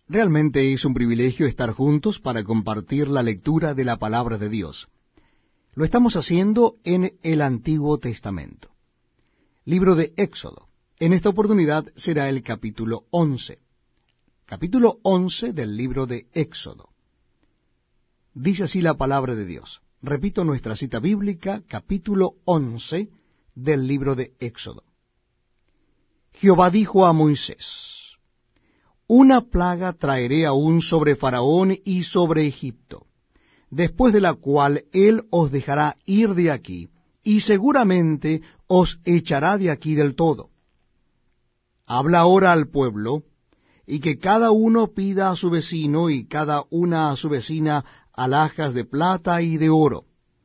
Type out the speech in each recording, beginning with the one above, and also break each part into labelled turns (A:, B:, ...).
A: Realmente es un privilegio estar juntos para compartir la lectura de la palabra de Dios. Lo estamos haciendo en el Antiguo Testamento. Libro de Éxodo. En esta oportunidad será el capítulo 11. Capítulo 11 del libro de Éxodo. Dice así la palabra de Dios. Repito nuestra cita bíblica, capítulo 11 del libro de Éxodo. Jehová dijo a Moisés: Una plaga traeré aún sobre Faraón y sobre Egipto, después de la cual él os dejará ir de aquí, y seguramente os echará de aquí del todo. Habla ahora al pueblo, y que cada uno pida a su vecino y cada una a su vecina alhajas de plata y de oro.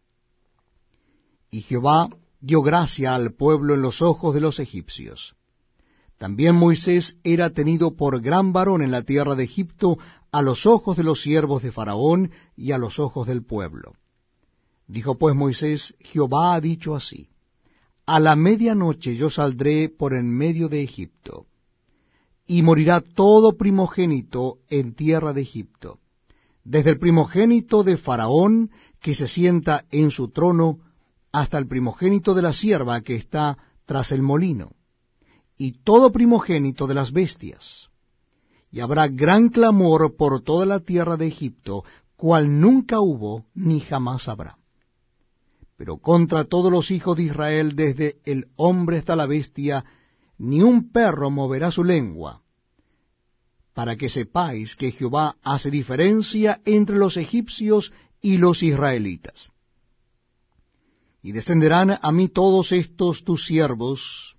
A: Y Jehová dio gracia al pueblo en los ojos de los egipcios. También Moisés era tenido por gran varón en la tierra de Egipto a los ojos de los siervos de Faraón y a los ojos del pueblo. Dijo pues Moisés: Jehová ha dicho así: A la medianoche yo saldré por en medio de Egipto, y morirá todo primogénito en tierra de Egipto, desde el primogénito de Faraón que se sienta en su trono, hasta el primogénito de la sierva que está tras el molino, y todo primogénito de las bestias. Y habrá gran clamor por toda la tierra de Egipto, cual nunca hubo ni jamás habrá. Pero contra todos los hijos de Israel, desde el hombre hasta la bestia, ni un perro moverá su lengua, para que sepáis que Jehová hace diferencia entre los egipcios y los israelitas. Y descenderán a mí todos estos tus siervos,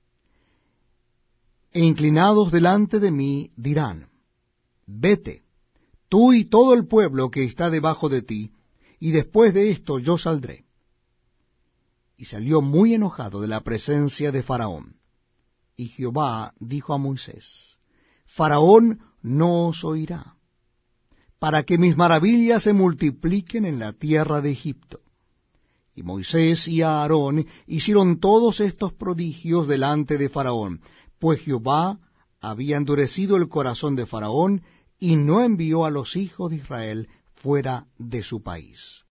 A: e inclinados delante de mí dirán: Vete, tú y todo el pueblo que está debajo de ti, y después de esto yo saldré. Y salió muy enojado de la presencia de Faraón. Y Jehová dijo a Moisés: Faraón no os oirá, para que mis maravillas se multipliquen en la tierra de Egipto. Y Moisés y Aarón hicieron todos estos prodigios delante de Faraón, pues Jehová había endurecido el corazón de Faraón, y no envió a los hijos de Israel fuera de su país.